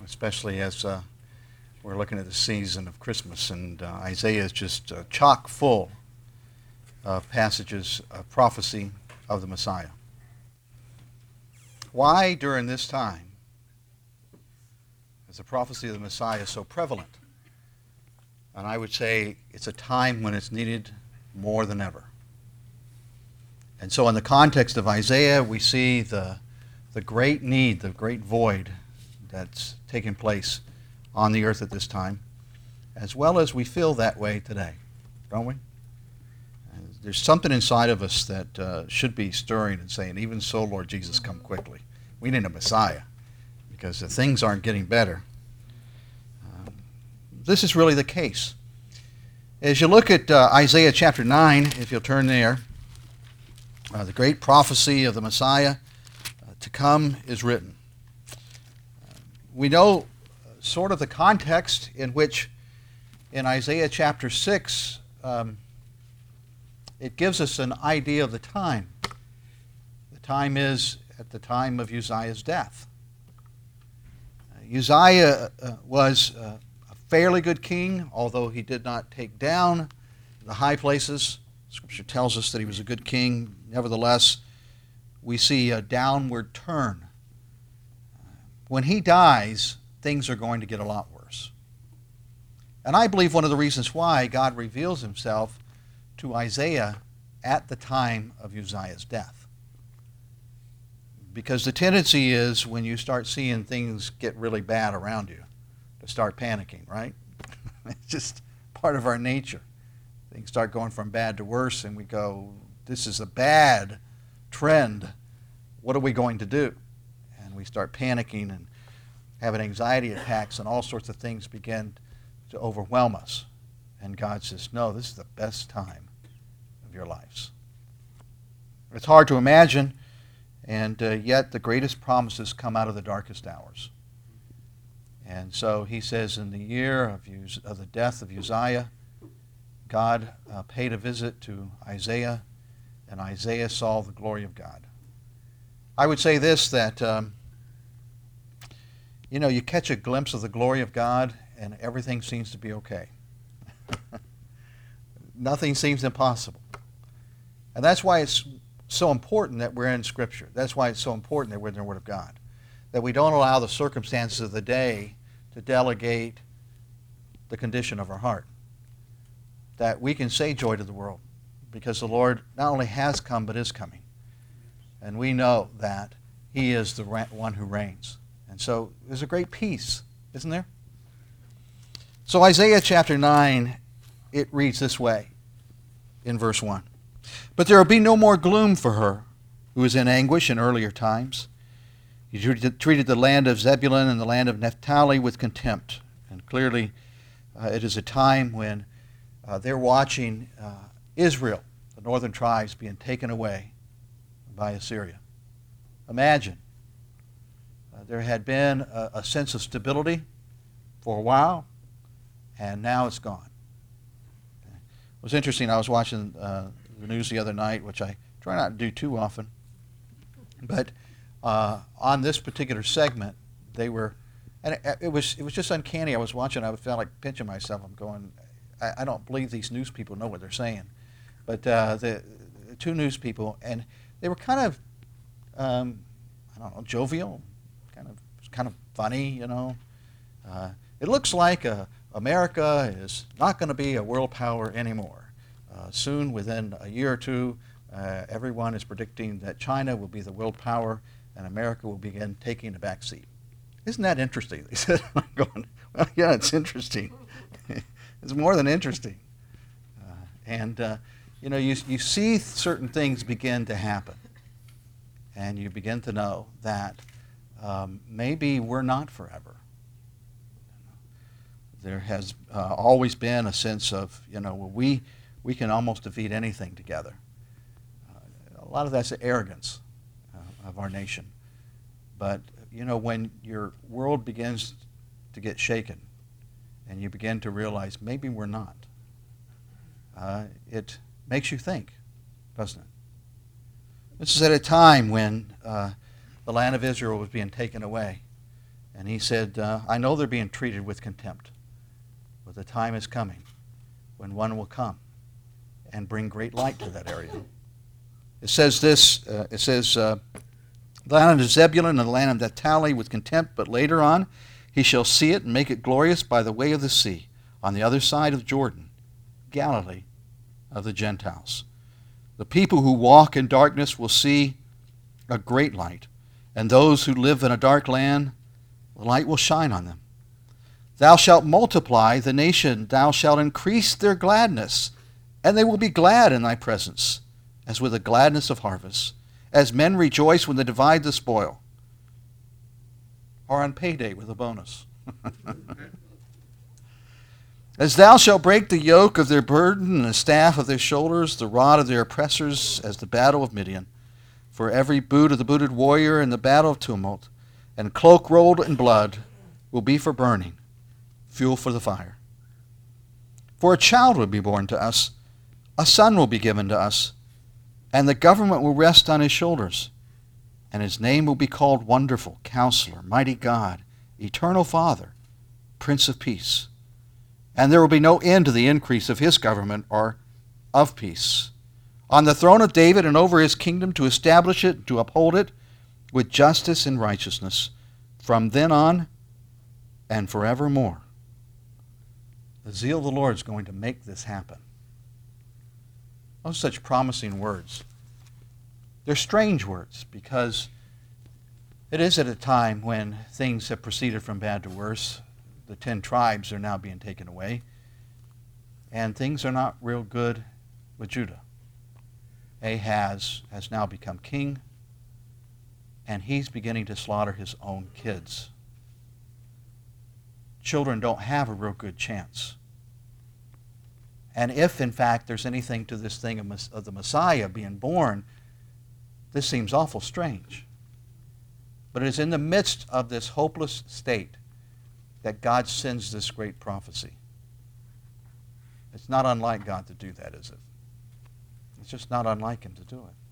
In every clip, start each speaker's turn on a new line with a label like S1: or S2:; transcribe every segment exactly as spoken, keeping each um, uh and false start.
S1: especially as uh, we're looking at the season of Christmas, and uh, Isaiah is just uh, chock full of passages of prophecy of the Messiah. Why during this time is the prophecy of the Messiah so prevalent? And I would say it's a time when it's needed more than ever. And so in the context of Isaiah, we see the, the great need, the great void that's taking place on the earth at this time, as well as we feel that way today, don't we? And there's something inside of us that uh, should be stirring and saying, even so, Lord Jesus, come quickly. We need a Messiah, because the things aren't getting better. Um, this is really the case. As you look at uh, Isaiah chapter nine, if you'll turn there, uh, the great prophecy of the Messiah uh, to come is written. Uh, we know sort of the context in which in Isaiah chapter six, um, it gives us an idea of the time. The time is at the time of Uzziah's death. Uh, Uzziah uh, was uh, a fairly good king, although he did not take down the high places. Scripture tells us that he was a good king. Nevertheless, we see a downward turn. Uh, when he dies, things are going to get a lot worse. And I believe one of the reasons why God reveals himself to Isaiah at the time of Uzziah's death. Because the tendency is when you start seeing things get really bad around you to start panicking, right? It's just part of our nature. Things start going from bad to worse and we go, this is a bad trend. What are we going to do? And we start panicking and having anxiety attacks, and all sorts of things begin to overwhelm us. And God says, no, this is the best time of your lives. It's hard to imagine, and uh, yet the greatest promises come out of the darkest hours. And so he says, in the year of, Uz- of the death of Uzziah, God uh, paid a visit to Isaiah, and Isaiah saw the glory of God. I would say this, that um, you know, you catch a glimpse of the glory of God and everything seems to be okay. Nothing seems impossible. And that's why it's so important that we're in Scripture. That's why it's so important that we're in the Word of God. That we don't allow the circumstances of the day to delegate the condition of our heart. That we can say joy to the world because the Lord not only has come but is coming. And we know that He is the one who reigns. And so there's a great peace, isn't there? So Isaiah chapter nine, it reads this way in verse one. But there will be no more gloom for her who was in anguish in earlier times. He treated the land of Zebulun and the land of Naphtali with contempt. And clearly uh, it is a time when uh, they're watching uh, Israel, the northern tribes, being taken away by Assyria. Imagine. Uh, there had been a, a sense of stability for a while, and now it's gone. Okay. It was interesting. I was watching uh, the news the other night, which I try not to do too often. But uh, on this particular segment, they were, and it, it was it was just uncanny. I was watching. I felt like pinching myself. I'm going, I, I don't believe these news people know what they're saying. But uh, the, the two news people, and they were kind of, um, I don't know, jovial, kind of kind of funny, you know. Uh, it looks like uh, America is not going to be a world power anymore. Uh, soon, within a year or two, uh, everyone is predicting that China will be the world power and America will begin taking a back seat. Isn't that interesting? They said, I'm going, well, yeah, it's interesting. It's more than interesting. Uh, and, uh, you know, you, you see certain things begin to happen. And you begin to know that um, maybe we're not forever. There has uh, always been a sense of, you know, well, we, we can almost defeat anything together. Uh, a lot of that's the arrogance uh, of our nation. But, you know, when your world begins to get shaken and you begin to realize maybe we're not, uh, it makes you think, doesn't it? This is at a time when uh, the land of Israel was being taken away. And he said, uh, I know they're being treated with contempt, but the time is coming when one will come and bring great light to that area. It says this, uh, it says, uh, the land of Zebulun and the land of Naphtali with contempt, but later on he shall see it and make it glorious by the way of the sea, on the other side of Jordan, Galilee of the Gentiles. The people who walk in darkness will see a great light, and those who live in a dark land, the light will shine on them. Thou shalt multiply the nation, thou shalt increase their gladness, and they will be glad in thy presence, as with the gladness of harvest, as men rejoice when they divide the spoil, or on payday with a bonus. As thou shalt break the yoke of their burden and the staff of their shoulders, the rod of their oppressors, as the battle of Midian. For every boot of the booted warrior in the battle of tumult, and cloak rolled in blood, will be for burning, fuel for the fire. For a child will be born to us, a son will be given to us, and the government will rest on his shoulders, and his name will be called Wonderful, Counselor, Mighty God, Eternal Father, Prince of Peace. And there will be no end to the increase of his government or of peace, on the throne of David and over his kingdom, to establish it, to uphold it with justice and righteousness from then on and forevermore. The zeal of the Lord is going to make this happen. Those are such promising words. They're strange words because it is at a time when things have proceeded from bad to worse. The ten tribes are now being taken away, and things are not real good with Judah. Ahaz has now become king, and he's beginning to slaughter his own kids. Children don't have a real good chance. And if, in fact, there's anything to this thing of the Messiah being born, this seems awful strange. But it is in the midst of this hopeless state that God sends this great prophecy. It's not unlike God to do that, is it? It's just not unlike him to do it.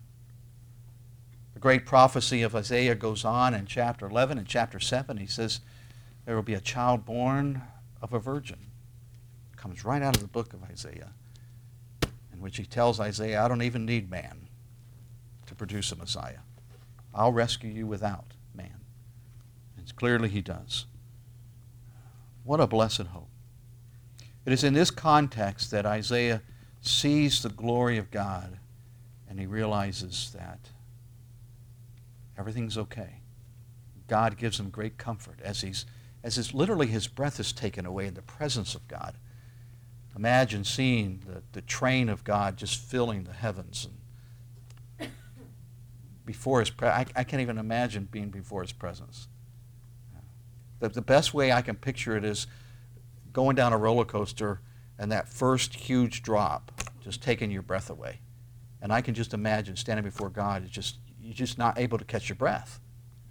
S1: The great prophecy of Isaiah goes on in chapter eleven and chapter seven. He says, there will be a child born of a virgin. It comes right out of the book of Isaiah, in which he tells Isaiah, I don't even need man to produce a Messiah. I'll rescue you without man. And clearly he does. What a blessed hope. It is in this context that Isaiah sees the glory of God and he realizes that everything's okay. God gives him great comfort as he's as his, literally his breath is taken away in the presence of God. Imagine seeing the, the train of God just filling the heavens. And before his pre- I, I can't even imagine being before his presence. The, the best way I can picture it is going down a roller coaster and that first huge drop just taking your breath away. And I can just imagine standing before God, it's just, you're just not able to catch your breath.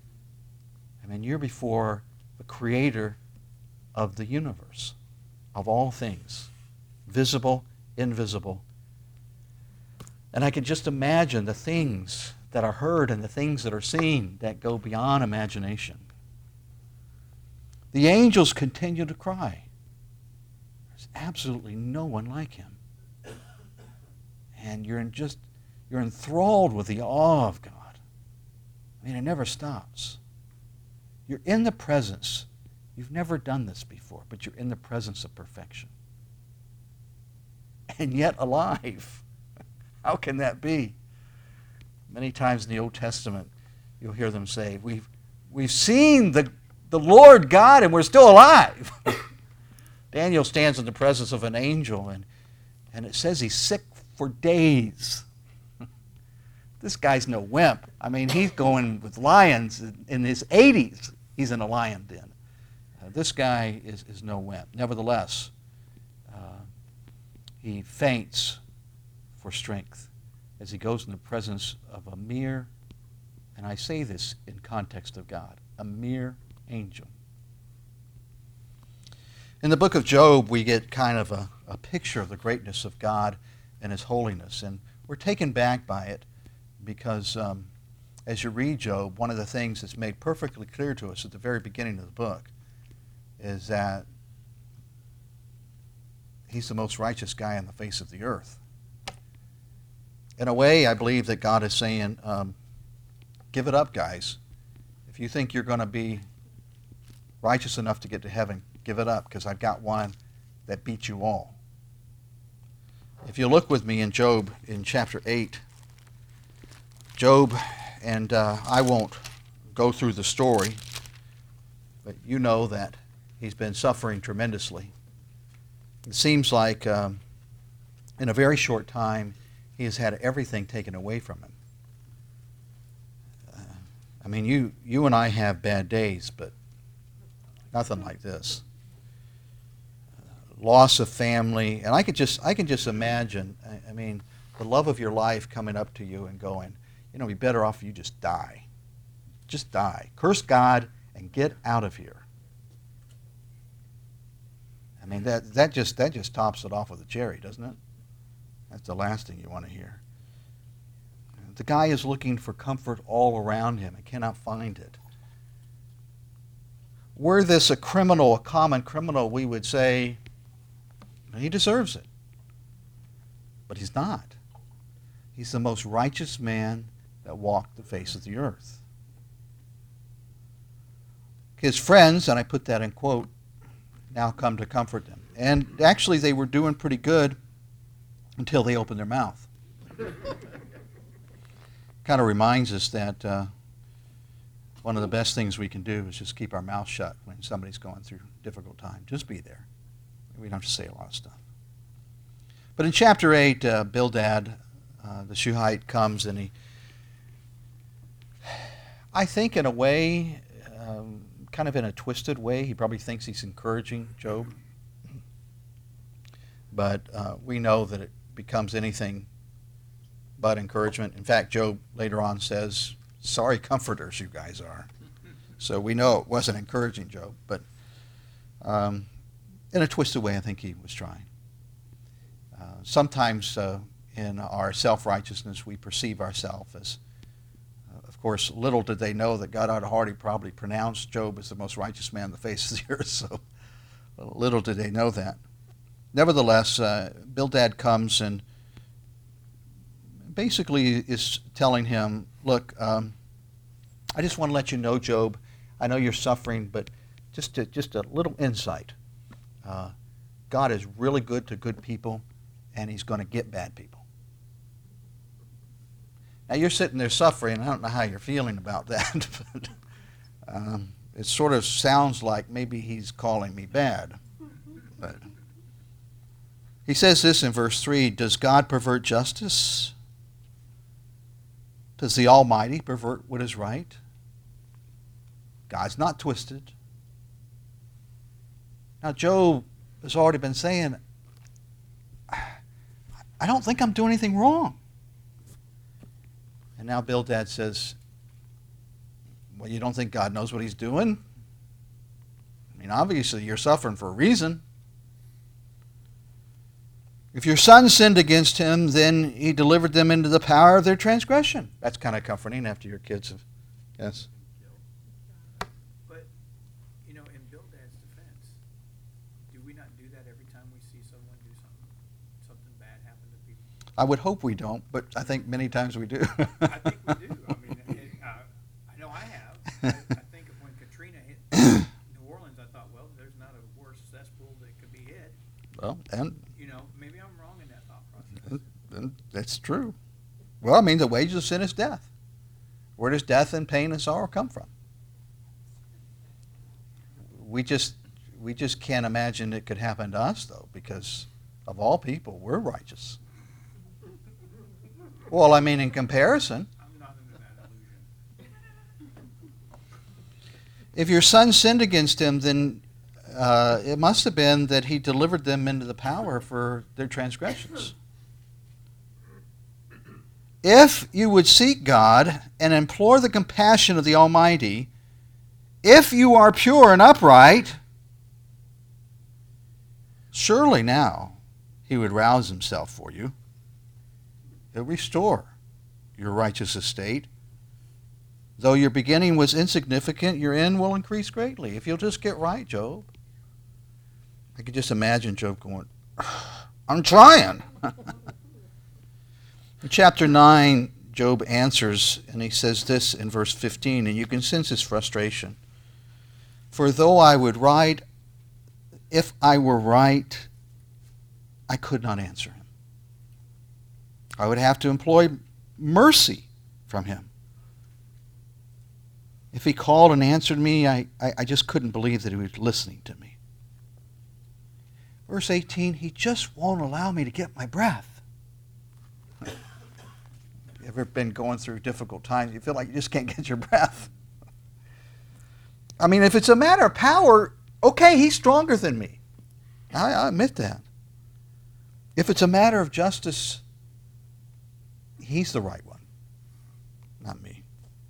S1: I mean, you're before the creator of the universe, of all things, visible, invisible. And I can just imagine the things that are heard and the things that are seen that go beyond imagination. The angels continue to cry. There's absolutely no one like him. And you're in just you're enthralled with the awe of God. I mean, it never stops. You're in the presence. You've never done this before, but you're in the presence of perfection. And yet alive. How can that be? Many times in the Old Testament, you'll hear them say, we've, we've seen the, the Lord God and we're still alive. Daniel stands in the presence of an angel, and, and it says he's sick for days. This guy's no wimp. I mean, he's going with lions in his eighties. He's in a lion den. Uh, this guy is, is no wimp. Nevertheless, uh, he faints for strength as he goes in the presence of a mere, and I say this in context of God, a mere angel. In the book of Job, we get kind of a, a picture of the greatness of God and his holiness, and we're taken back by it because um, as you read Job, one of the things that's made perfectly clear to us at the very beginning of the book is that he's the most righteous guy on the face of the earth. In a way, I believe that God is saying, um, give it up, guys. If you think you're going to be righteous enough to get to heaven, give it up, because I've got one that beats you all. If you look with me in Job in chapter eight, Job, and uh, I won't go through the story, but you know that he's been suffering tremendously. It seems like um, in a very short time, he has had everything taken away from him. Uh, I mean, you, you and I have bad days, but nothing like this. Uh, loss of family, and I could just, I can just imagine, I, I mean, the love of your life coming up to you and going, you know, it'd be better off if you just die. Just die. Curse God and get out of here. I mean, that, that, just, that just tops it off with a cherry, doesn't it? That's the last thing you want to hear. The guy is looking for comfort all around him and cannot find it. Were this a criminal, a common criminal, we would say, he deserves it. But he's not. He's the most righteous man that walked the face of the earth. His friends, and I put that in quote, now come to comfort him. And actually they were doing pretty good until they opened their mouth. Kind of reminds us that uh, one of the best things we can do is just keep our mouth shut when somebody's going through a difficult time. Just be there. We don't have to say a lot of stuff. But in chapter eight, uh, Bildad, uh, the Shuhite, comes and he, I think in a way, um, kind of in a twisted way, he probably thinks he's encouraging Job. But uh, we know that it becomes anything but encouragement. In fact, Job later on says, sorry comforters you guys are. So we know it wasn't encouraging Job, but um, in a twisted way I think he was trying. Uh, sometimes uh, in our self-righteousness we perceive ourselves as, uh, of course, little did they know that God Almighty probably pronounced Job as the most righteous man on the face of the earth, so little did they know that. Nevertheless, uh, Bildad comes and basically is telling him, look, um, I just want to let you know, Job, I know you're suffering, but just to, just a little insight. Uh, God is really good to good people, and he's going to get bad people. Now, you're sitting there suffering. I don't know how you're feeling about that, but um, it sort of sounds like maybe he's calling me bad. But he says this in verse three, does God pervert justice? Does the Almighty pervert what is right? God's not twisted. Now, Job has already been saying, I don't think I'm doing anything wrong. And now Bildad says, well, you don't think God knows what he's doing? I mean, obviously you're suffering for a reason. If your son sinned against him, then he delivered them into the power of their transgression. That's kind of comforting after your kids have, yes?
S2: But, you know, in Bildad's defense, do we not do that every time we see someone do something, something bad happen to people?
S1: I would hope we don't, but I think many times we do.
S2: I think we do. I mean, it, uh, I know I have. I, I think of when Katrina hit New Orleans, I thought, well, there's not a worse cesspool that could be hit.
S1: Well, and
S2: You know, maybe I'm wrong in that thought process.
S1: and that's true. Well, I mean, the wages of sin is death. Where does death and pain and sorrow come from? We just we just can't imagine it could happen to us, though, because of all people, we're righteous. Well, I mean, in comparison,
S2: I'm not into that illusion.
S1: if your son sinned against him, then uh, it must have been that he delivered them into the power for their transgressions. If you would seek God and implore the compassion of the Almighty, if you are pure and upright, surely now he would rouse himself for you. He'll restore your righteous estate Though your beginning was insignificant, your end will increase greatly. If you'll just get right, Job. I could just imagine Job going, I'm trying. In chapter nine, Job answers, and he says this in verse fifteen, and you can sense his frustration. For though I would write, if I were right, I could not answer him. I would have to employ mercy from him. If he called and answered me, I, I, I just couldn't believe that he was listening to me. Verse eighteen, he just won't allow me to get my breath. You ever been going through difficult times? You feel like you just can't get your breath. I mean, if it's a matter of power, okay, he's stronger than me. I, I admit that. If it's a matter of justice, he's the right one, not me.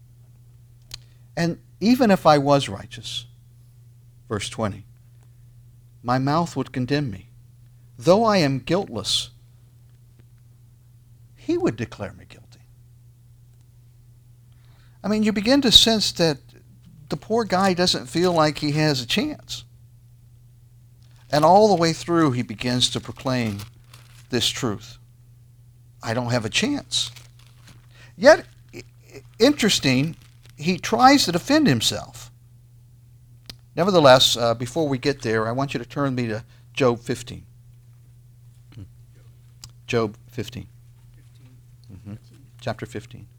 S1: And even if I was righteous, verse twenty, my mouth would condemn me. Though I am guiltless, he would declare me guilty. I mean, you begin to sense that the poor guy doesn't feel like he has a chance. And all the way through, he begins to proclaim this truth. I don't have a chance. Yet, interesting, he tries to defend himself. Nevertheless, uh, before we get there, I want you to turn me to Job fifteen. Job fifteen. Mm-hmm. Chapter fifteen.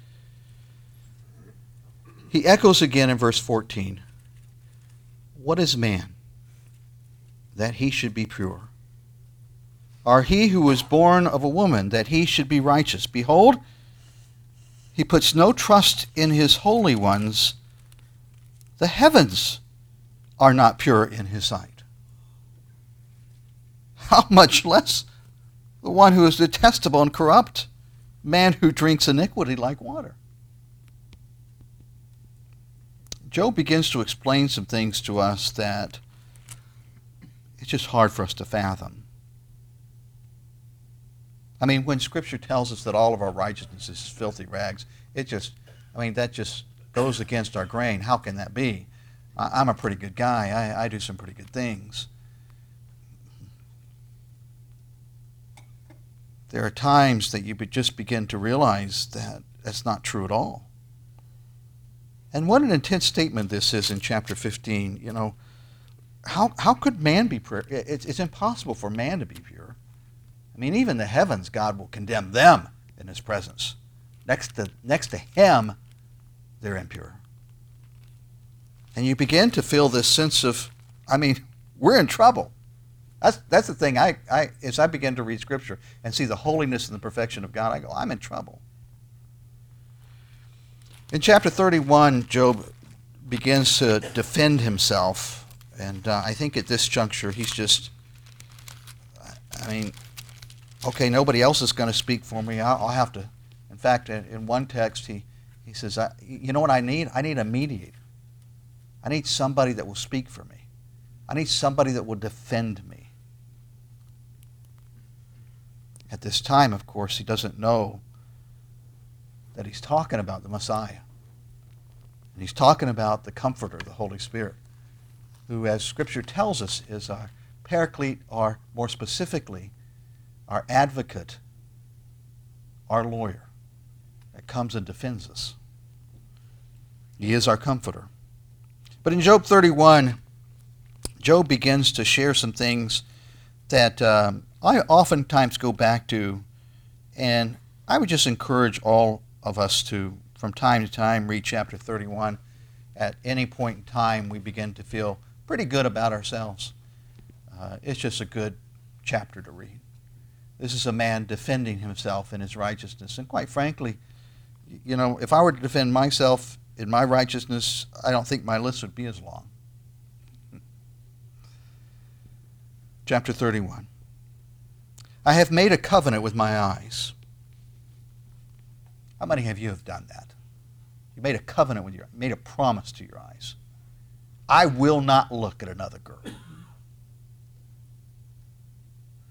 S1: He echoes again in verse fourteen. What is man that he should be pure? Or he who was born of a woman that he should be righteous? Behold, he puts no trust in his holy ones. The heavens are not pure in his sight. How much less the one who is detestable and corrupt, man who drinks iniquity like water. Job begins to explain some things to us that it's just hard for us to fathom. I mean, when Scripture tells us that all of our righteousness is filthy rags, it just, I mean, that just goes against our grain. How can that be? I, I'm a pretty good guy. I, I do some pretty good things. There are times that you just begin to realize that that's not true at all. And what an intense statement this is in chapter fifteen. You know, how how could man be pure? It's, it's impossible for man to be pure. I mean, even the heavens, God will condemn them in his presence. Next to, next to him, they're impure. And you begin to feel this sense of, I mean, we're in trouble. That's that's the thing. I, I as I begin to read Scripture and see the holiness and the perfection of God, I go, I'm in trouble. In chapter thirty-one, Job begins to defend himself. And uh, I think at this juncture, he's just, I mean, okay, nobody else is going to speak for me. I'll, I'll have to. In fact, in, in one text, he, he says, I, you know what I need? I need a mediator. I need somebody that will speak for me. I need somebody that will defend me. At this time, of course, he doesn't know that he's talking about the Messiah. And he's talking about the Comforter, the Holy Spirit, who, as Scripture tells us, is our Paraclete, or more specifically, our advocate, our lawyer, that comes and defends us. He is our Comforter. But in Job thirty-one, Job begins to share some things that um, I oftentimes go back to, and I would just encourage all of us to, from time to time, read chapter thirty-one. At any point in time, we begin to feel pretty good about ourselves. Uh, it's just a good chapter to read. This is a man defending himself in his righteousness. And quite frankly, you know, if I were to defend myself in my righteousness, I don't think my list would be as long. Chapter thirty-one. I have made a covenant with my eyes. How many of you have done that? You made a covenant with your, made a promise to your eyes. I will not look at another girl.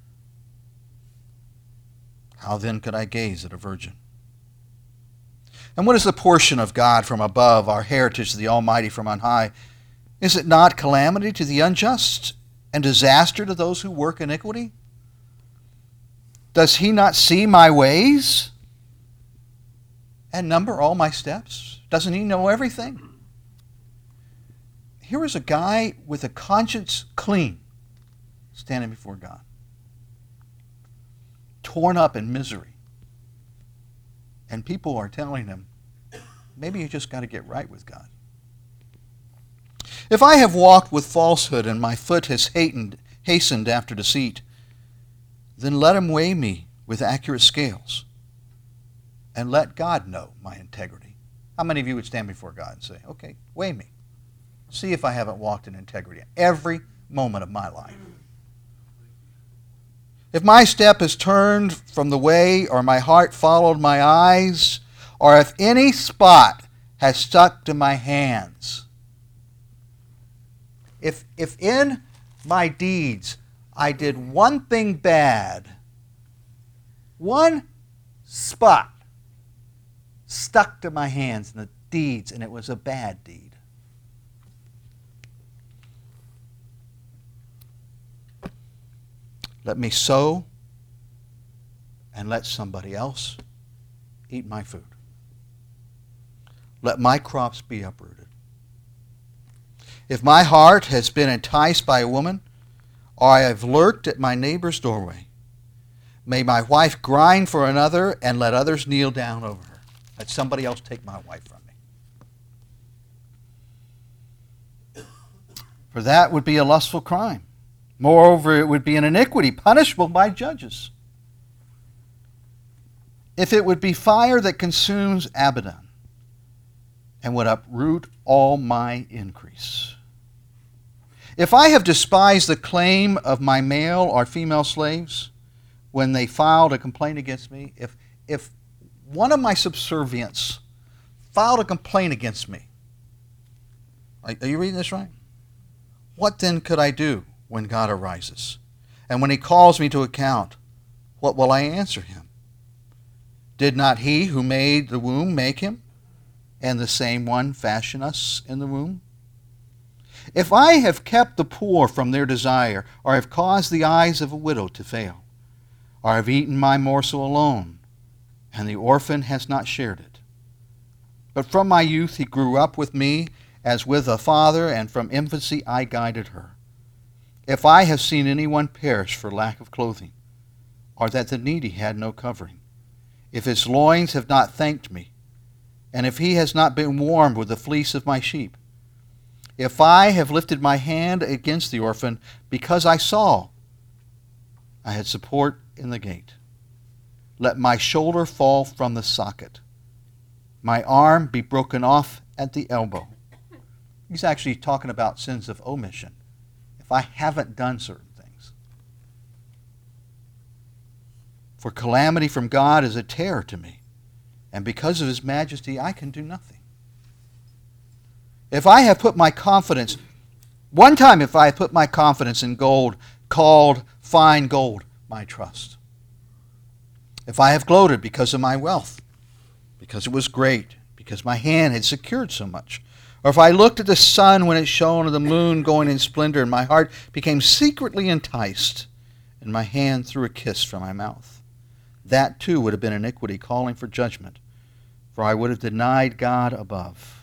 S1: How then could I gaze at a virgin? And what is the portion of God from above, our heritage of the Almighty from on high? Is it not calamity to the unjust and disaster to those who work iniquity? Does he not see my ways and number all my steps? Doesn't he know everything? Here is a guy with a conscience clean standing before God, torn up in misery. And people are telling him, maybe you just got to get right with God. If I have walked with falsehood and my foot has hastened, hastened after deceit, then let him weigh me with accurate scales and let God know my integrity. How many of you would stand before God and say, okay, weigh me. See if I haven't walked in integrity every moment of my life. If my step has turned from the way, or my heart followed my eyes, or if any spot has stuck to my hands, if, if in my deeds I did one thing bad, one spot stuck to my hands in the deeds, and it was a bad deed, let me sow and let somebody else eat my food. Let my crops be uprooted. If my heart has been enticed by a woman, or I have lurked at my neighbor's doorway, may my wife grind for another and let others kneel down over her. Let somebody else take my wife from me. For that would be a lustful crime. Moreover, it would be an iniquity punishable by judges. If it would be fire that consumes Abaddon and would uproot all my increase. If I have despised the claim of my male or female slaves when they filed a complaint against me, if, if one of my subservients filed a complaint against me, are, are you reading this right? What then could I do when God arises? And when he calls me to account, what will I answer him? Did not he who made the womb make him, and the same one fashion us in the womb? If I have kept the poor from their desire, or have caused the eyes of a widow to fail, or have eaten my morsel alone, and the orphan has not shared it. But from my youth he grew up with me as with a father, and from infancy I guided her. If I have seen anyone perish for lack of clothing, or that the needy had no covering, if his loins have not thanked me, and if he has not been warmed with the fleece of my sheep, if I have lifted my hand against the orphan, because I saw I had support in the gate, let my shoulder fall from the socket, my arm be broken off at the elbow. He's actually talking about sins of omission. If I haven't done certain things. For calamity from God is a terror to me, and because of his majesty I can do nothing. If I have put my confidence, one time if I have put my confidence in gold, called fine gold my trust. If I have gloated because of my wealth, because it was great, because my hand had secured so much, or if I looked at the sun when it shone, or the moon going in splendor, and my heart became secretly enticed, and my hand threw a kiss from my mouth, that too would have been iniquity, calling for judgment, for I would have denied God above.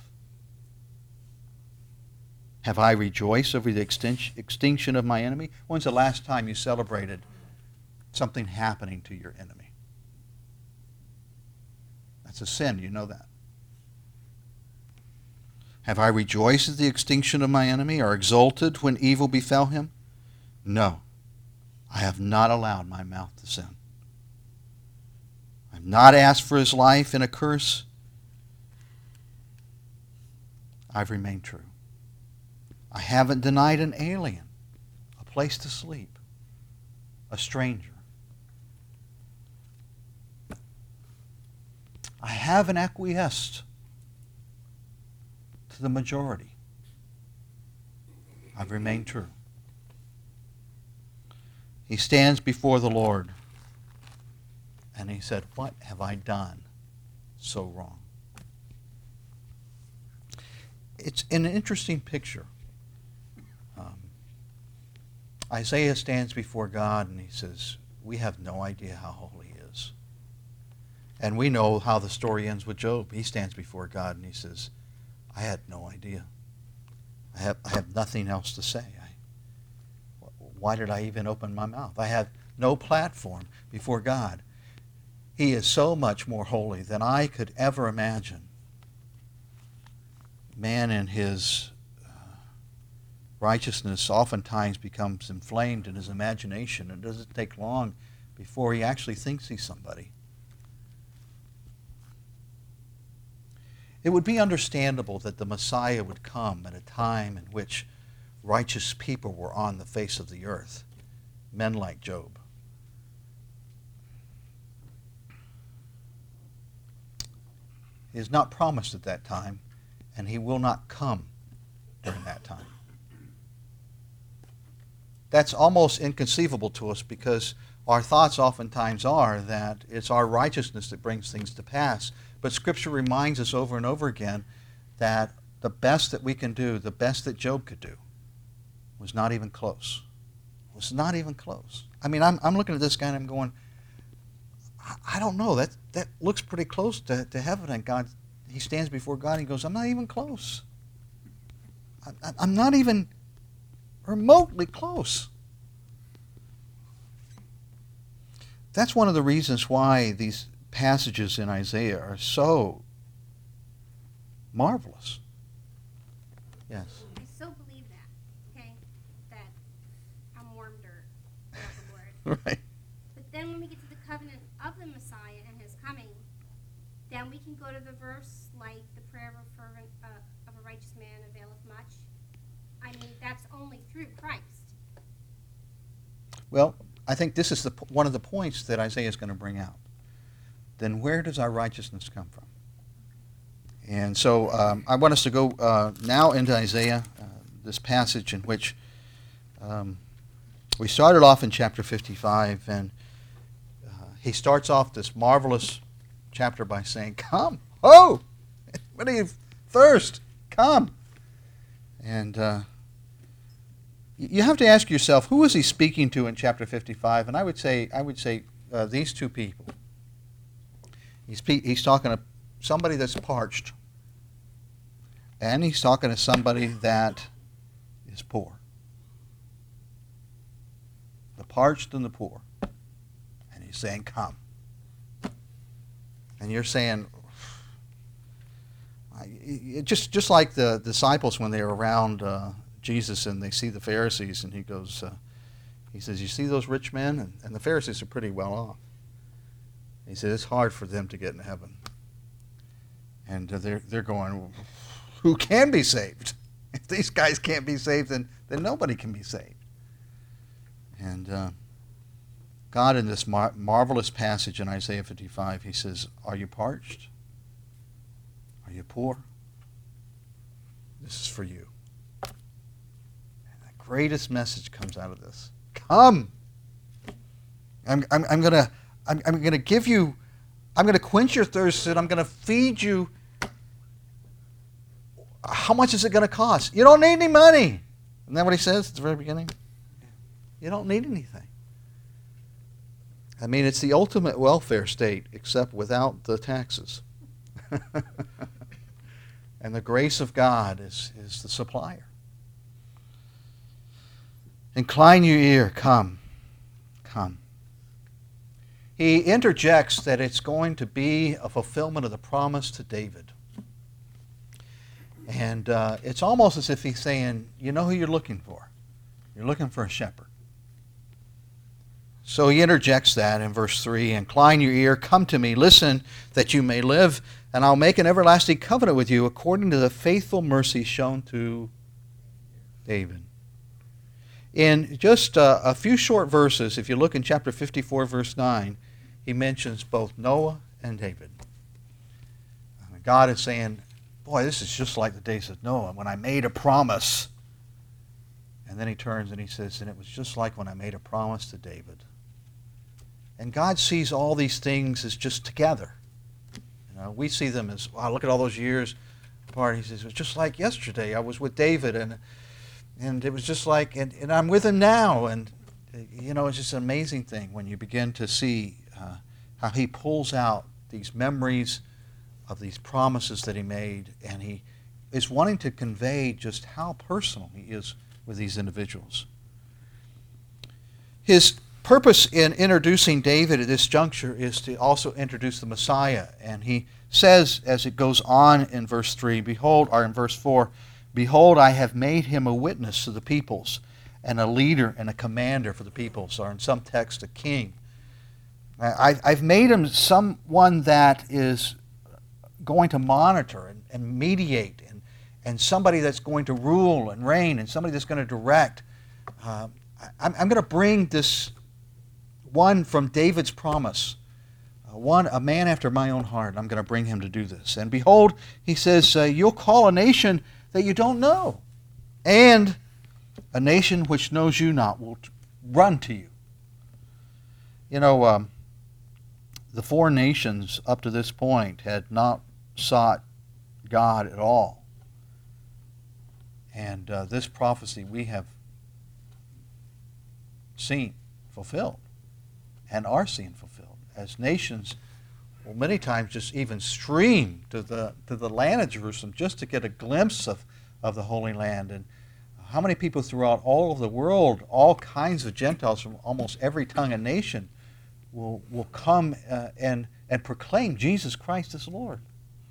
S1: Have I rejoiced over the extinction of my enemy? When's the last time you celebrated something happening to your enemy? That's a sin, you know that. Have I rejoiced at the extinction of my enemy, or exulted when evil befell him? No, I have not allowed my mouth to sin. I have not asked for his life in a curse. I've remained true. I haven't denied an alien a place to sleep, a stranger. I haven't acquiesced to the majority. I've remained true. He stands before the Lord and he said, what have I done so wrong? it's an interesting picture. Um, Isaiah stands before God and he says, we have no idea how holy he is. And we know how the story ends with Job. He stands before God and he says, I had no idea. I have, I have nothing else to say. I, why did I even open my mouth? I have no platform before God. He is so much more holy than I could ever imagine. Man in his uh, righteousness oftentimes becomes inflamed in his imagination. It doesn't take long before he actually thinks he's somebody. It would be understandable that the Messiah would come at a time in which righteous people were on the face of the earth, men like Job. He is not promised at that time, and he will not come during that time. That's almost inconceivable to us because our thoughts oftentimes are that it's our righteousness that brings things to pass. But Scripture reminds us over and over again that the best that we can do, the best that Job could do, was not even close. Was not even close. I mean, I'm, I'm looking at this guy and I'm going, I, I don't know. That that looks pretty close to, to heaven. And God, he stands before God and he goes, I'm not even close. I, I'm not even remotely close. That's one of the reasons why these passages in Isaiah are so marvelous. Yes.
S3: I so believe that, okay? That I'm warm dirt, without the word.
S1: Right.
S3: But then when we get to the covenant of the Messiah and his coming, then we can go to the verse like the prayer of a fervent uh, of a righteous man availeth much. I mean, that's only through Christ.
S1: Well, I think this is the one of the points that Isaiah is going to bring out. Then where does our righteousness come from? And so um, I want us to go uh, now into Isaiah, uh, this passage in which um, we started off in chapter fifty-five, and uh, he starts off this marvelous chapter by saying, come, oh, when do you thirst? Come. And uh, you have to ask yourself, who is he speaking to in chapter fifty-five? And I would say, I would say uh, these two people. He's, he's talking to somebody that's parched, and he's talking to somebody that is poor. The parched and the poor. And he's saying, come. And you're saying, it just, just like the disciples when they were around uh, Jesus and they see the Pharisees, and he goes, uh, he says, you see those rich men? And, and the Pharisees are pretty well off. He said, it's hard for them to get in heaven. And they're, they're going, who can be saved? If these guys can't be saved, then, then nobody can be saved. And uh, God, in this mar- marvelous passage in Isaiah fifty-five, he says, are you parched? Are you poor? This is for you. And the greatest message comes out of this. Come! I'm, I'm, I'm going to... I'm, I'm going to give you, I'm going to quench your thirst, and I'm going to feed you. How much is it going to cost? You don't need any money. Isn't that what he says at the very beginning? You don't need anything. I mean, it's the ultimate welfare state, except without the taxes. And the grace of God is, is the supplier. Incline your ear, come, come. He interjects that it's going to be a fulfillment of the promise to David. And uh, it's almost as if he's saying, you know who you're looking for. You're looking for a shepherd. So he interjects that in verse three, incline your ear, come to me, listen that you may live, and I'll make an everlasting covenant with you according to the faithful mercy shown to David. In just uh, a few short verses, if you look in chapter fifty-four, verse nine, he mentions both Noah and David. God is saying, boy, this is just like the days of Noah when I made a promise. And then he turns and he says, and it was just like when I made a promise to David. And God sees all these things as just together. You know, we see them as, wow, look at all those years. part, he says, it was just like yesterday. I was with David, and and it was just like, and, and I'm with him now. And, you know, it's just an amazing thing when you begin to see uh, how he pulls out these memories of these promises that he made, and he is wanting to convey just how personal he is with these individuals. His purpose in introducing David at this juncture is to also introduce the Messiah. And he says, as it goes on in verse three, behold, or in verse four, behold, I have made him a witness to the peoples, and a leader and a commander for the peoples, or in some text, a king. I, I've made him someone that is going to monitor and, and mediate, and, and somebody that's going to rule and reign, and somebody that's going to direct. Uh, I'm, I'm going to bring this one from David's promise, uh, one, a man after my own heart. I'm going to bring him to do this. And behold, he says, uh, you'll call a nation that you don't know, and a nation which knows you not will t- run to you. You know, um, the four nations up to this point had not sought God at all. And uh, this prophecy we have seen fulfilled and are seeing fulfilled as nations will many times just even stream to the to the land of Jerusalem just to get a glimpse of, of the Holy Land. And how many people throughout all of the world, all kinds of Gentiles from almost every tongue and nation will will come uh, and and proclaim Jesus Christ as Lord.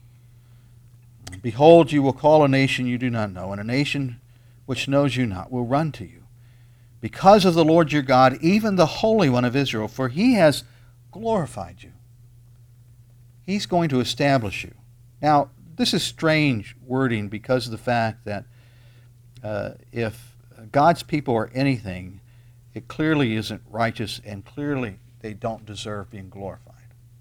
S1: Behold, you will call a nation you do not know, and a nation which knows you not will run to you, because of the Lord your God, even the Holy One of Israel, for he has glorified you. He's going to establish you. Now, this is strange wording because of the fact that uh, if God's people are anything, it clearly isn't righteous, and clearly they don't deserve being glorified.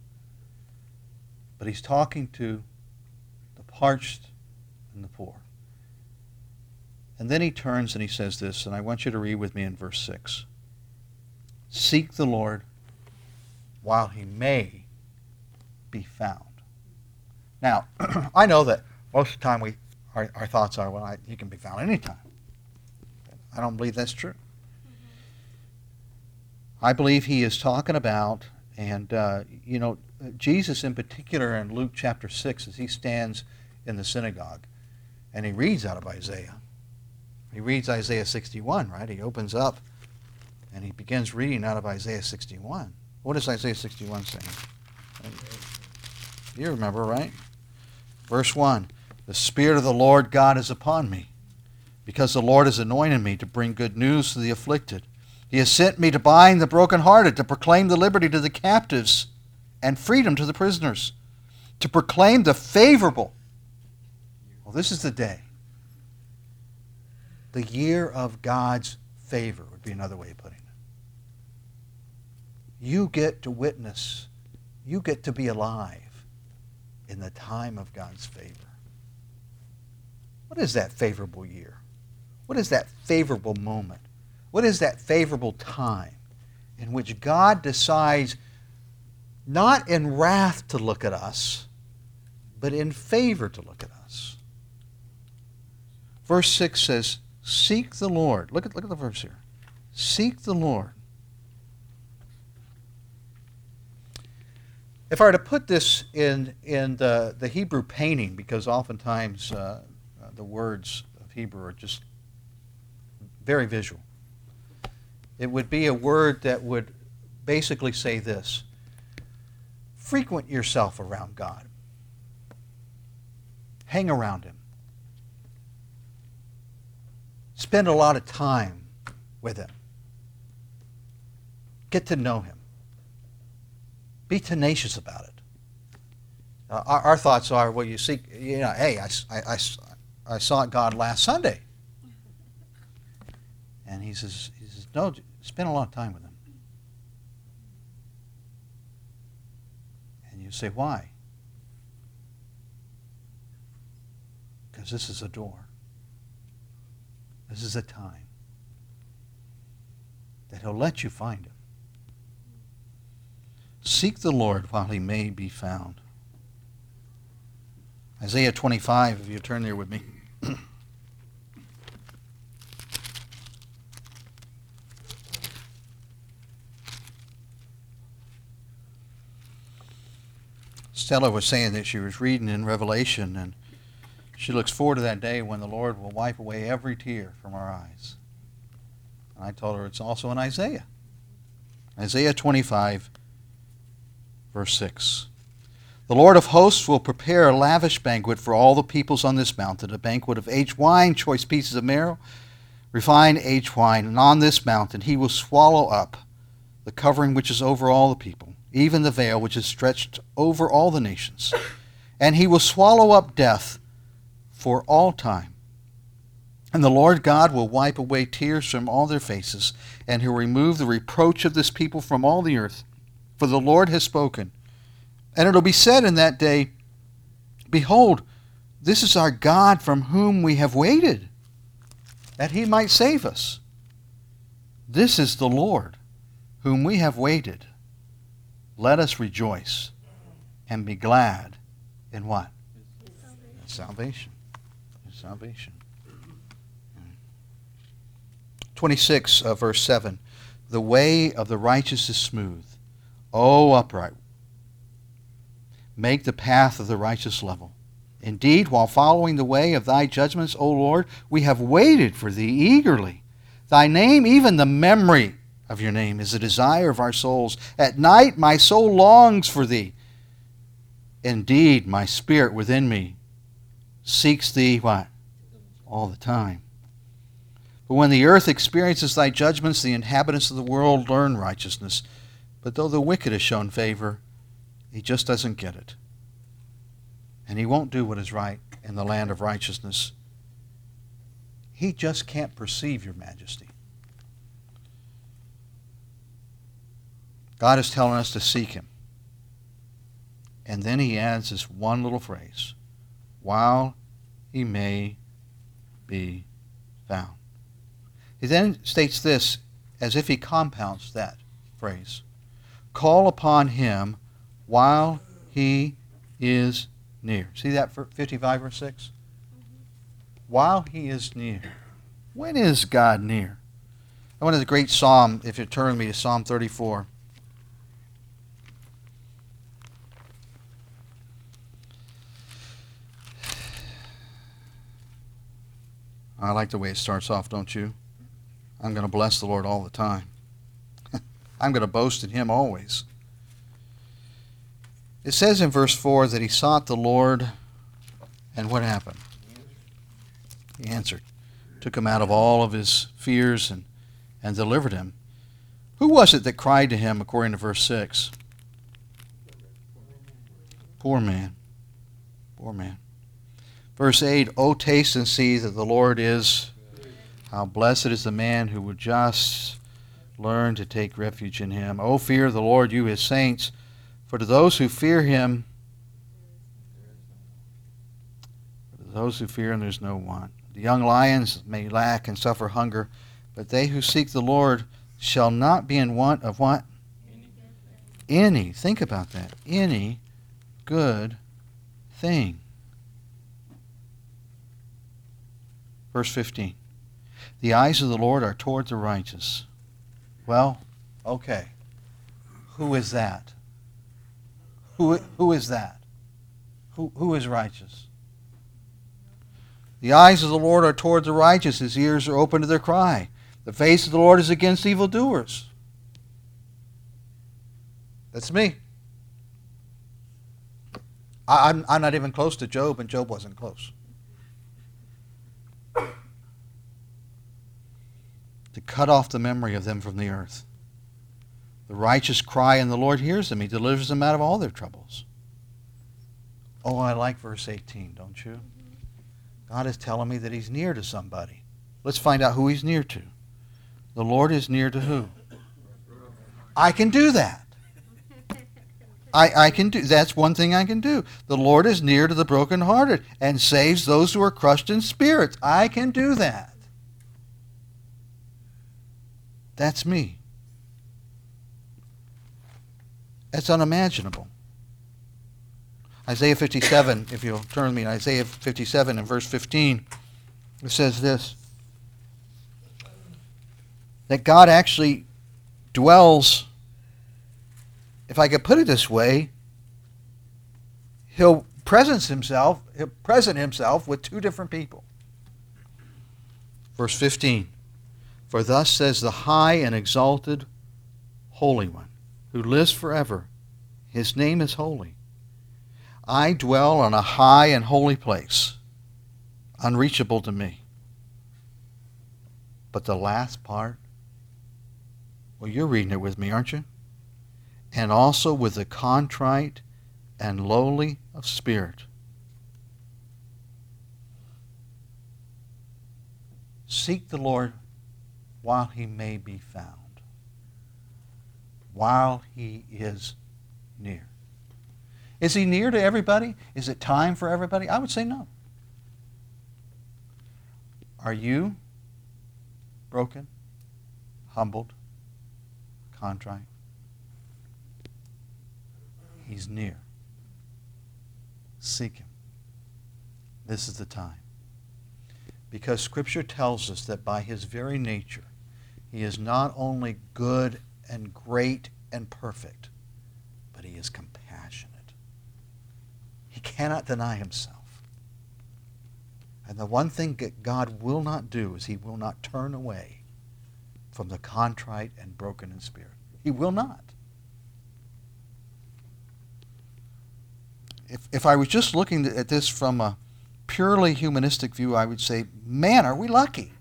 S1: But he's talking to the parched and the poor. And then he turns and he says this, and I want you to read with me in verse six. Seek the Lord while he may be found. Now, I know that most of the time we our, our thoughts are, well, I, he can be found anytime. I don't believe that's true. I believe he is talking about, and, uh, you know, Jesus in particular in Luke chapter six, as he stands in the synagogue, and he reads out of Isaiah. He reads Isaiah sixty-one, right? He opens up, and he begins reading out of Isaiah sixty-one. What does Isaiah sixty-one say? You remember, right? Verse one, the Spirit of the Lord God is upon me, because the Lord has anointed me to bring good news to the afflicted. He has sent me to bind the brokenhearted, to proclaim the liberty to the captives, and freedom to the prisoners, to proclaim the favorable. Well, this is the day. The year of God's favor would be another way of putting it. You get to witness, you get to be alive in the time of God's favor. What is that favorable year? What is that favorable moment? What is that favorable time in which God decides not in wrath to look at us, but in favor to look at us? Verse six says, seek the Lord. Look at, look at the verse here. Seek the Lord. If I were to put this in, in the, the Hebrew painting, because oftentimes uh, the words of Hebrew are just very visual, it would be a word that would basically say this: frequent yourself around God. Hang around him. Spend a lot of time with him. Get to know him. Be tenacious about it. Uh, our, our thoughts are, well, you see, you know, hey, I, I, I, I saw God last Sunday. And he says, he says, no, spend a lot of time with him. And you say, why? Because this is a door. This is a time that he'll let you find him. Seek the Lord while he may be found. Isaiah twenty-five, if you turn there with me. Stella was saying that she was reading in Revelation, and she looks forward to that day when the Lord will wipe away every tear from our eyes. And I told her it's also in Isaiah. Isaiah twenty-five, verse six. The Lord of hosts will prepare a lavish banquet for all the peoples on this mountain, a banquet of aged wine, choice pieces of marrow, refined aged wine. And on this mountain he will swallow up the covering which is over all the people, even the veil which is stretched over all the nations. And he will swallow up death for all time. And the Lord God will wipe away tears from all their faces, and he'll remove the reproach of this people from all the earth. For the Lord has spoken. And it'll be said in that day, behold, this is our God from whom we have waited, that he might save us. This is the Lord whom we have waited. Let us rejoice and be glad in what? In salvation. In salvation. twenty-six, uh, verse seven. The way of the righteous is smooth. O upright, make the path of the righteous level. Indeed, while following the way of thy judgments, O Lord, we have waited for thee eagerly. Thy name, even the memory of your name, is the desire of our souls. At night my soul longs for thee. Indeed, my spirit within me seeks thee, what? All the time. But when the earth experiences thy judgments, the inhabitants of the world learn righteousness. But though the wicked has shown favor, he just doesn't get it. And he won't do what is right in the land of righteousness. He just can't perceive your majesty. God is telling us to seek him. And then he adds this one little phrase, while he may be found. He then states this as if he compounds that phrase. Call upon him while he is near. See that for fifty-five verse six? Mm-hmm. While he is near. When is God near? I wanted the great psalm, if you turn me to Psalm thirty-four. I like the way it starts off, don't you? I'm going to bless the Lord all the time. I'm going to boast in him always. It says in verse four that he sought the Lord, and what happened? He answered. Took him out of all of his fears and, and delivered him. Who was it that cried to him according to verse six? Poor man. Poor man. Verse eight, O taste and see that the Lord is, how blessed is the man who would just learn to take refuge in him. O fear the Lord, you his saints, for to those who fear him, for to those who fear him there's no want. The young lions may lack and suffer hunger, but they who seek the Lord shall not be in want of what? Any, think about that, any good thing. Verse fifteen. The eyes of the Lord are toward the righteous. Well, okay. Who is that? Who, who is that? Who, who is righteous? The eyes of the Lord are toward the righteous. His ears are open to their cry. The face of the Lord is against evildoers. That's me. I, I'm, I'm not even close to Job, and Job wasn't close. To cut off the memory of them from the earth. The righteous cry, and the Lord hears them. He delivers them out of all their troubles. Oh, I like verse eighteen, don't you? God is telling me that he's near to somebody. Let's find out who he's near to. The Lord is near to who? I can do that. I, I can do, that's one thing I can do. The Lord is near to the brokenhearted and saves those who are crushed in spirit. I can do that. That's me. That's unimaginable. Isaiah fifty-seven, if you'll turn with me, Isaiah fifty-seven and verse fifteen, it says this, that God actually dwells, if I could put it this way, he'll presence himself, he'll present himself with two different people. Verse fifteen, for thus says the high and exalted Holy One, who lives forever. His name is holy. I dwell on a high and holy place, unreachable to me. But the last part, well, you're reading it with me, aren't you? And also with the contrite and lowly of spirit. Seek the Lord while he may be found, while he is near. Is he near to everybody? Is it time for everybody? I would say no. Are you broken, humbled, contrite? He's near. Seek him. This is the time. Because Scripture tells us that by his very nature, he is not only good and great and perfect, but he is compassionate. He cannot deny himself. And the one thing that God will not do is he will not turn away from the contrite and broken in spirit. He will not. If, if I was just looking at this from a purely humanistic view, I would say, man, are we lucky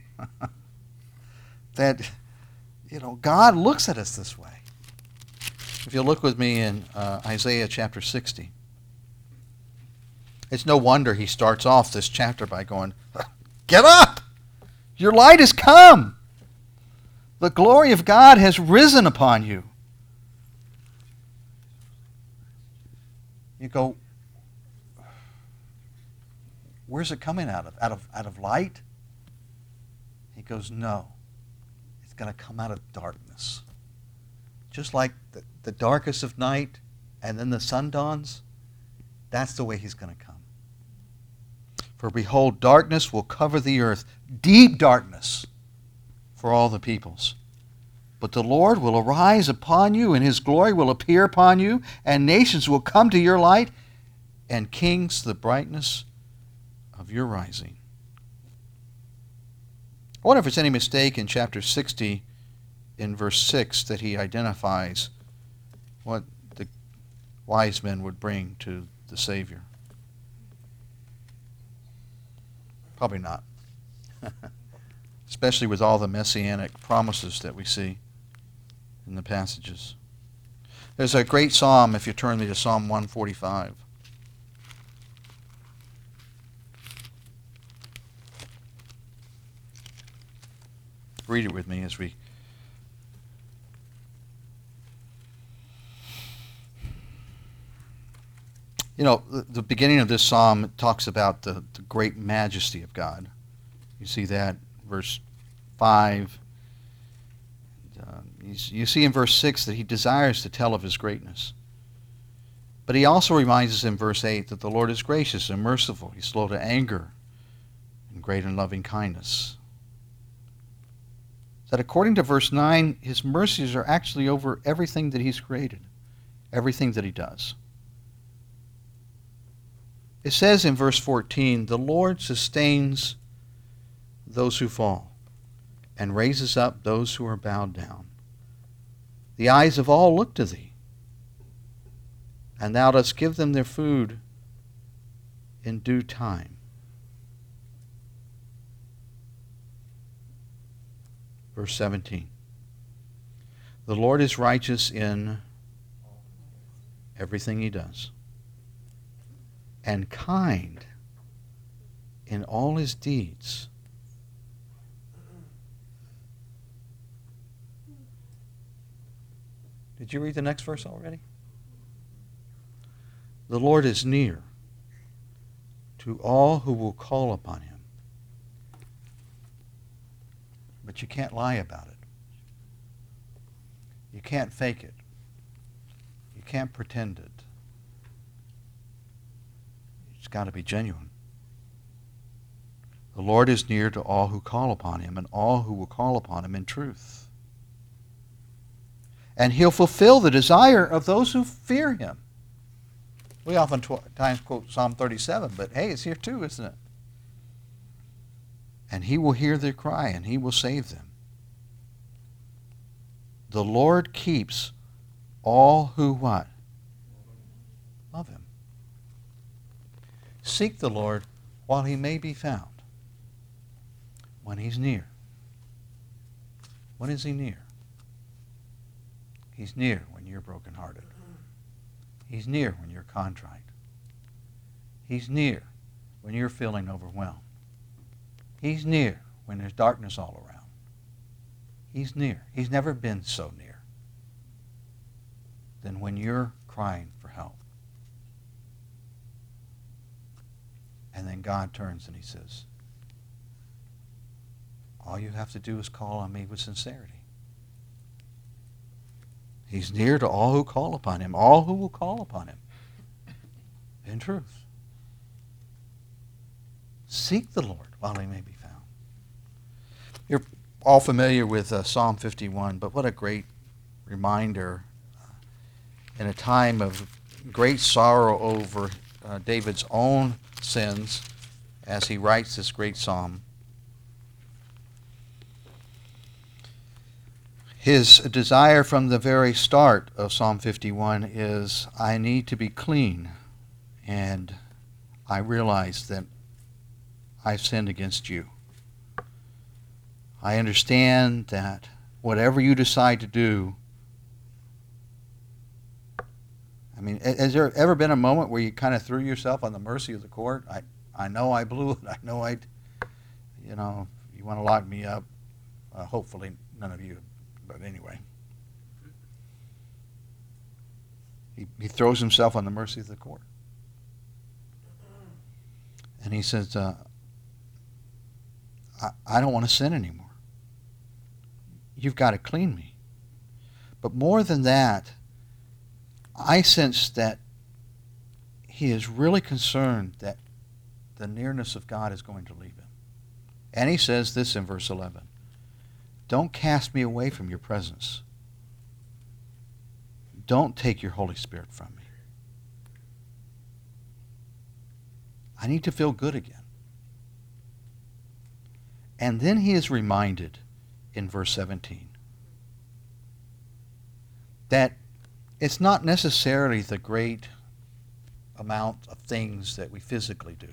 S1: that, you know, God looks at us this way. If you look with me in uh, Isaiah chapter sixty, it's no wonder he starts off this chapter by going, get up! Your light has come! The glory of God has risen upon you. You go, where's it coming out of? Out of, out of light? He goes, no. It's going to come out of darkness. Just like the, the darkest of night and then the sun dawns, that's the way he's going to come. For behold, darkness will cover the earth, deep darkness for all the peoples. But the Lord will arise upon you, and his glory will appear upon you, and nations will come to your light, and kings the brightness of your rising. I wonder if it's any mistake in chapter sixty, in verse six, that he identifies what the wise men would bring to the Savior. Probably not. Especially with all the messianic promises that we see in the passages. There's a great psalm, if you turn me to Psalm one forty-five. Read it with me as we You know, the, the beginning of this psalm talks about the, the great majesty of God. You see that, verse five. Uh, you see in verse six that he desires to tell of his greatness. But he also reminds us in verse eight that the Lord is gracious and merciful. He's slow to anger and great in loving kindness. That according to verse nine, his mercies are actually over everything that he's created, everything that he does. It says in verse fourteen, the Lord sustains those who fall and raises up those who are bowed down. The eyes of all look to thee, and thou dost give them their food in due time. Verse seventeen, the Lord is righteous in everything he does, and kind in all his deeds. Did you read the next verse already? The Lord is near to all who will call upon him. But you can't lie about it. You can't fake it. You can't pretend it. got to be genuine. The Lord is near to all who call upon him and all who will call upon him in truth. And he'll fulfill the desire of those who fear him. We often tw- times quote Psalm thirty-seven, but hey, it's here too, isn't it? And he will hear their cry and he will save them. The Lord keeps all who what? Love him. Seek the Lord while he may be found. When he's near. When is he near? He's near when you're brokenhearted. He's near when you're contrite. He's near when you're feeling overwhelmed. He's near when there's darkness all around. He's near. He's never been so near than when you're crying for help. And then God turns and he says, all you have to do is call on me with sincerity. He's near to all who call upon him, all who will call upon him in truth. Seek the Lord while he may be found. You're all familiar with uh, Psalm fifty-one, but what a great reminder uh, in a time of great sorrow over uh, David's own sins as he writes this great psalm. His desire from the very start of Psalm fifty-one is, I need to be clean, and I realize that I've sinned against you. I understand that whatever you decide to do, I mean, has there ever been a moment where you kind of threw yourself on the mercy of the court? I, I know I blew it. I know I, you know, you want to lock me up. Uh, hopefully none of you. But anyway, he, he throws himself on the mercy of the court. And he says, uh, I, I don't want to sin anymore. You've got to clean me. But more than that, I sense that he is really concerned that the nearness of God is going to leave him. And he says this in verse eleven. Don't cast me away from your presence. Don't take your Holy Spirit from me. I need to feel good again. And then he is reminded in verse seventeen that it's not necessarily the great amount of things that we physically do.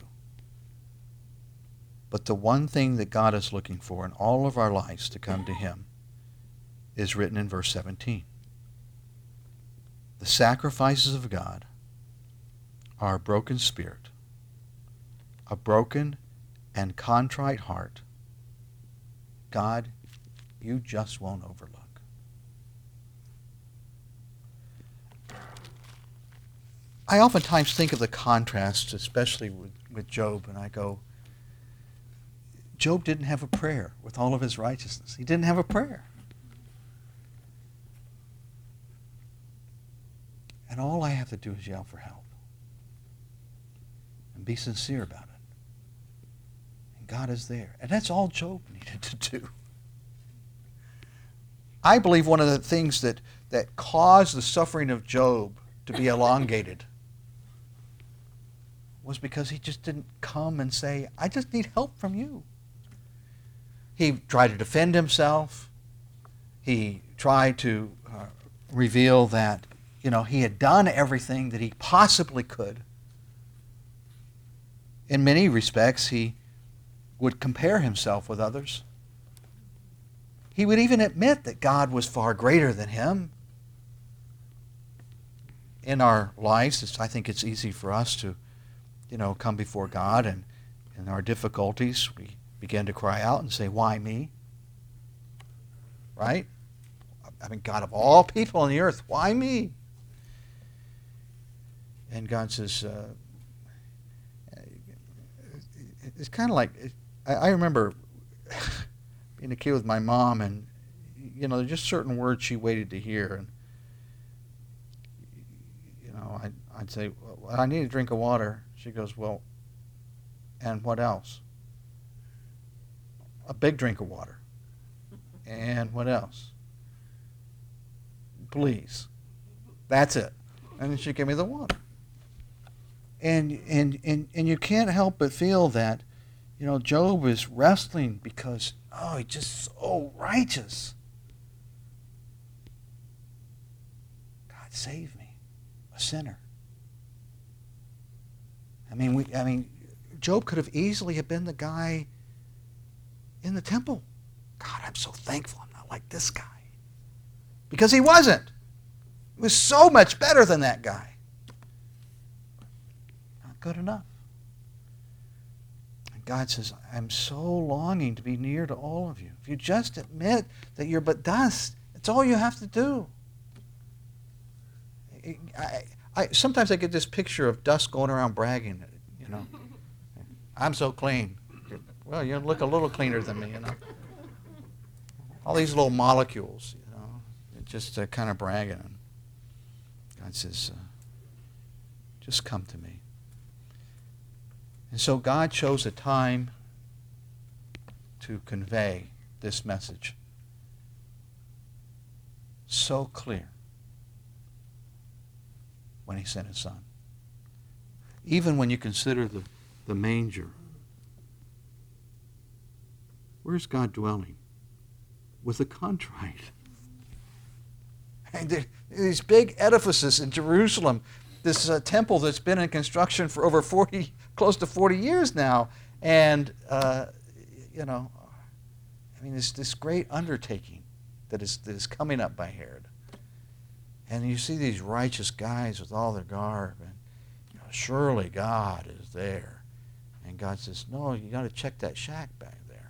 S1: But the one thing that God is looking for in all of our lives to come to him is written in verse seventeen. The sacrifices of God are a broken spirit, a broken and contrite heart. God, you just won't overlook. I oftentimes think of the contrast, especially with, with Job, and I go, Job didn't have a prayer with all of his righteousness. He didn't have a prayer. And all I have to do is yell for help. And be sincere about it. And God is there. And that's all Job needed to do. I believe one of the things that, that caused the suffering of Job to be elongated was because he just didn't come and say, I just need help from you. He tried to defend himself. He tried to uh, reveal that, you know, he had done everything that he possibly could. In many respects, he would compare himself with others. He would even admit that God was far greater than him. In our lives, it's, I think it's easy for us to, you know, come before God, and in our difficulties, we begin to cry out and say, why me? Right? I mean, God of all people on the earth, why me? And God says, uh, it's kind of like, I, I remember being a kid with my mom, and, you know, there's just certain words she waited to hear. And, you know, I'd, I'd say, well, I need a drink of water. She goes, well, and what else? A big drink of water. And what else? Please. That's it. And then she gave me the water. And, and, and, and you can't help but feel that, you know, Job is wrestling because, oh, he's just so righteous. God save me, a sinner. I mean, we, I mean, Job could have easily have been the guy in the temple. God, I'm so thankful I'm not like this guy. Because he wasn't. He was so much better than that guy. Not good enough. And God says, I'm so longing to be near to all of you. If you just admit that you're but dust, it's all you have to do. I, I, sometimes I get this picture of dust going around bragging, you know. I'm so clean. Well, you look a little cleaner than me, you know. All these little molecules, you know, just uh, kind of bragging. God says, uh, just come to me. And so God chose a time to convey this message so clear when he sent his son. Even when you consider the, the manger, where's God dwelling? With the contrite. And there, these big edifices in Jerusalem, this uh, temple that's been in construction for over forty, close to forty years now, and uh, you know, I mean, this this great undertaking that is that is coming up by Herod, and you see these righteous guys with all their garb, and you know, surely God is there, and God says, no, you got to check that shack back there.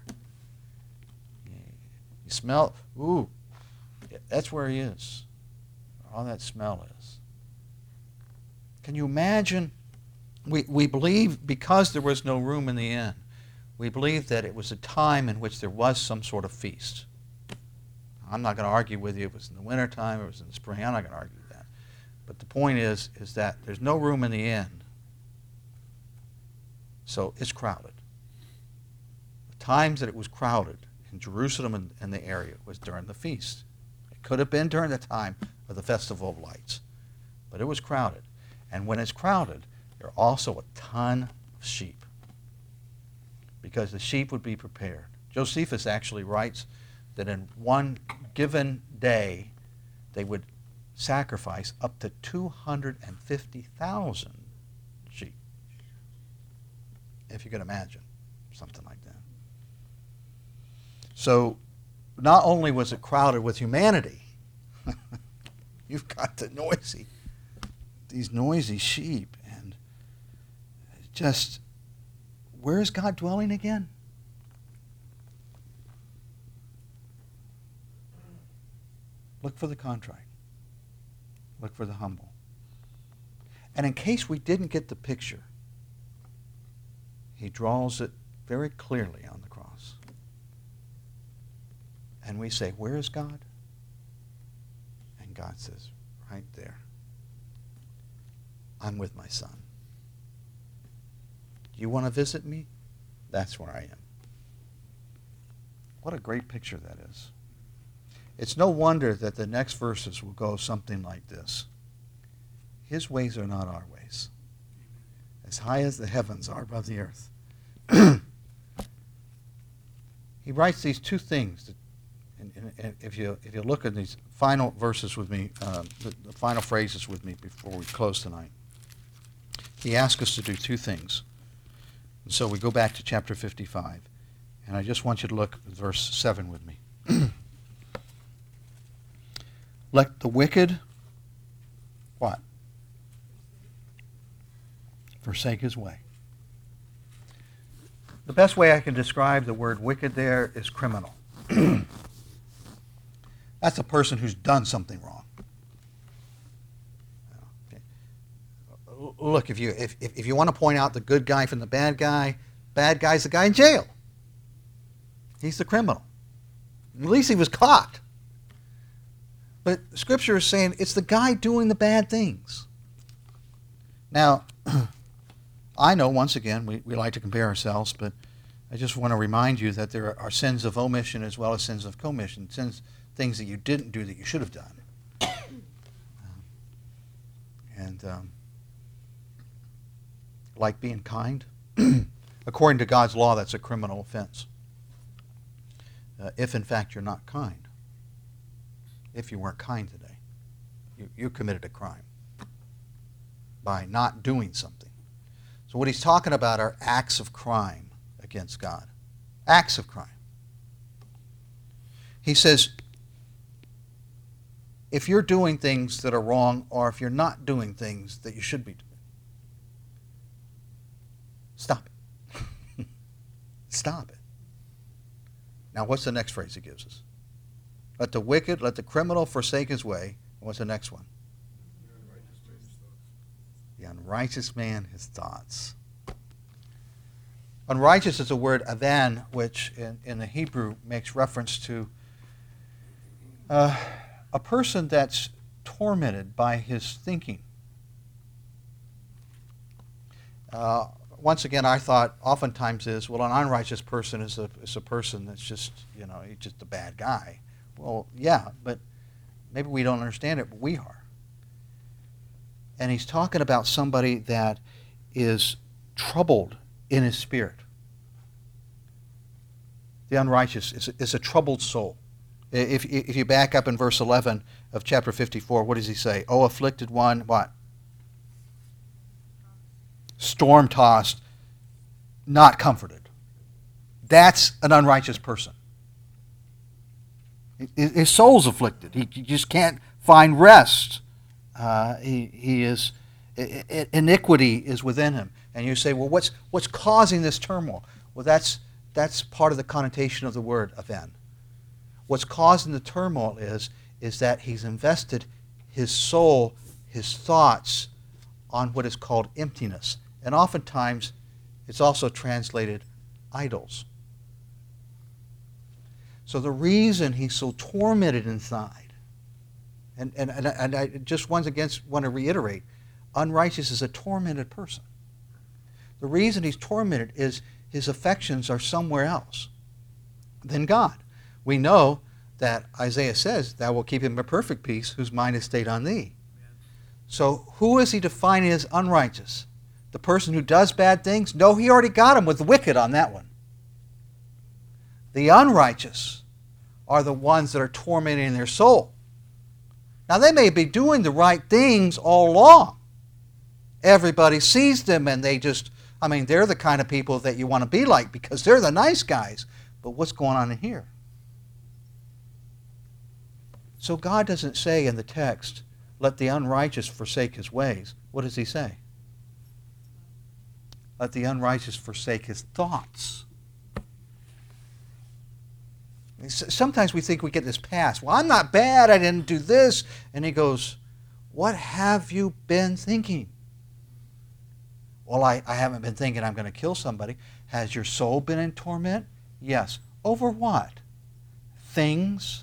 S1: You smell, ooh, that's where he is. All that smell is. Can you imagine? We, we believe because there was no room in the inn, we believe that it was a time in which there was some sort of feast. I'm not going to argue with you if it was in the wintertime or it was in the spring. I'm not going to argue with that. But the point is, is that there's no room in the inn. So it's crowded. The times that it was crowded in Jerusalem and, and the area was during the feast. It could have been during the time of the Festival of Lights. But it was crowded. And when it's crowded, there are also a ton of sheep. Because the sheep would be prepared. Josephus actually writes that in one given day, they would sacrifice up to two hundred fifty thousand sheep. If you can imagine something like that. So not only was it crowded with humanity, you've got the noisy, these noisy sheep, and just, where is God dwelling again? Look for the contrite. Look for the humble. And in case we didn't get the picture, he draws it very clearly on the cross. And we say, where is God? And God says, right there. I'm with my son. Do you want to visit me? That's where I am. What a great picture that is. It's no wonder that the next verses will go something like this. His ways are not our ways. As high as the heavens are above the earth. He writes these two things. That, and, and, and if you if you look at these final verses with me, uh, the, the final phrases with me before we close tonight, he asks us to do two things. And so we go back to chapter fifty-five, and I just want you to look at verse seven with me. Let the wicked, what? Forsake his way. The best way I can describe the word wicked there is criminal. That's a person who's done something wrong. Okay. Look, if you if, if you want to point out the good guy from the bad guy, bad guy's the guy in jail. He's the criminal. At least he was caught. But Scripture is saying it's the guy doing the bad things. Now, I know, once again, we, we like to compare ourselves, but I just want to remind you that there are sins of omission as well as sins of commission, sins, things that you didn't do that you should have done. Um, and um, like being kind, according to God's law, that's a criminal offense. Uh, if, in fact, you're not kind. If you weren't kind today, you, you committed a crime by not doing something. So what he's talking about are acts of crime against God. Acts of crime. He says, if you're doing things that are wrong, or if you're not doing things that you should be doing, stop it. Stop it. Now, what's the next phrase he gives us? Let the wicked, let the criminal forsake his way. What's the next one? The unrighteous man, his thoughts. Unrighteous is a word avan, which in, in the Hebrew makes reference to uh, a person that's tormented by his thinking. Uh, once again, I thought oftentimes is, well, an unrighteous person is a, is a person that's just, you know, he's just a bad guy. Well, yeah, but maybe we don't understand it, but we are. And he's talking about somebody that is troubled in his spirit. The unrighteous is a, is a troubled soul. If, if you back up in verse eleven of chapter fifty-four, what does he say? Oh, afflicted one, what? Storm-tossed, not comforted. That's an unrighteous person. His soul's afflicted. He just can't find rest. Uh, he, he is, iniquity is within him. And you say, well, what's, what's causing this turmoil? Well, that's, that's part of the connotation of the word aven. What's causing the turmoil is, is that he's invested his soul, his thoughts, on what is called emptiness. And oftentimes, it's also translated idols. So the reason he's so tormented inside, and, and, and, and I just once again want to reiterate, unrighteous is a tormented person. The reason he's tormented is his affections are somewhere else than God. We know that Isaiah says, thou will keep him in perfect peace whose mind is stayed on thee. So who is he defining as unrighteous? The person who does bad things? No, he already got him with the wicked on that one. The unrighteous are the ones that are tormenting their soul. Now, they may be doing the right things all along. Everybody sees them and they just, I mean, they're the kind of people that you want to be like because they're the nice guys. But what's going on in here? So God doesn't say in the text, let the unrighteous forsake his ways. What does he say? Let the unrighteous forsake his thoughts. Sometimes we think we get this pass. Well, I'm not bad. I didn't do this. And he goes, what have you been thinking? Well, I, I haven't been thinking I'm going to kill somebody. Has your soul been in torment? Yes. Over what? Things.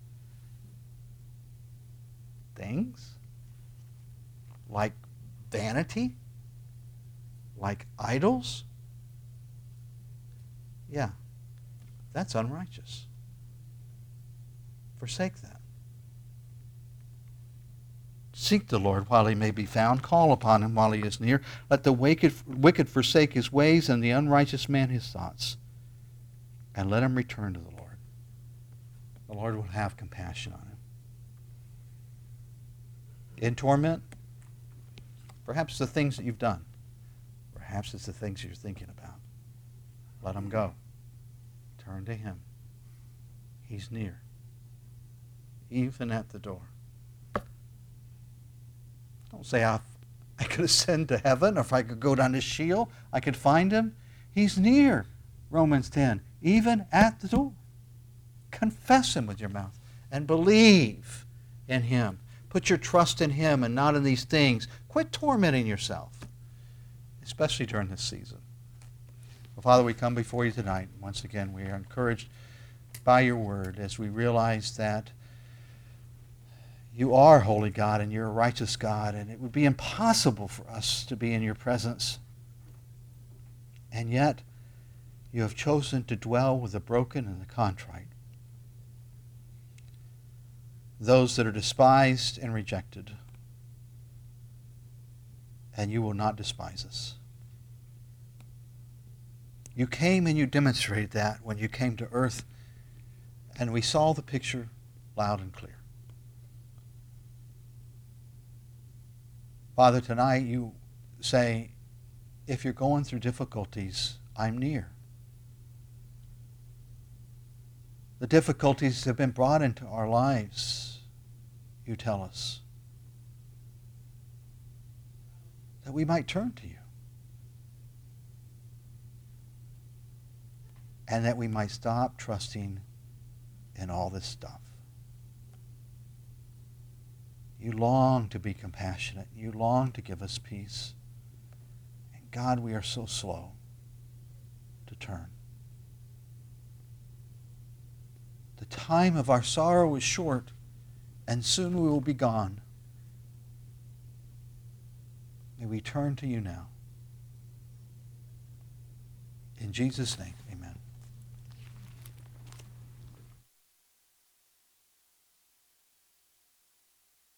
S1: Things? Like vanity? Like idols? Yeah. That's unrighteous. Forsake that. Seek the Lord while he may be found. Call upon him while he is near. Let the wicked, wicked forsake his ways and the unrighteous man his thoughts. And let him return to the Lord. The Lord will have compassion on him. In torment? Perhaps the things that you've done. Perhaps it's the things you're thinking about. Let them go. Turn to him. He's near. Even at the door. Don't say, I, I could ascend to heaven, or if I could go down to Sheol, I could find him. He's near, Romans ten, even at the door. Confess him with your mouth and believe in him. Put your trust in him and not in these things. Quit tormenting yourself, especially during this season. Well, Father, we come before you tonight. Once again, we are encouraged by your word as we realize that you are holy God and you're a righteous God, and it would be impossible for us to be in your presence And yet, you have chosen to dwell with the broken and the contrite, those that are despised and rejected. And you will not despise us. You came and you demonstrated that when you came to earth, and we saw the picture loud and clear. Father, tonight you say, if you're going through difficulties, I'm near. The difficulties have been brought into our lives, you tell us, that we might turn to you. And that we might stop trusting in all this stuff. You long to be compassionate. You long to give us peace. And God, we are so slow to turn. The time of our sorrow is short, and soon we will be gone. May we turn to you now. In Jesus' name.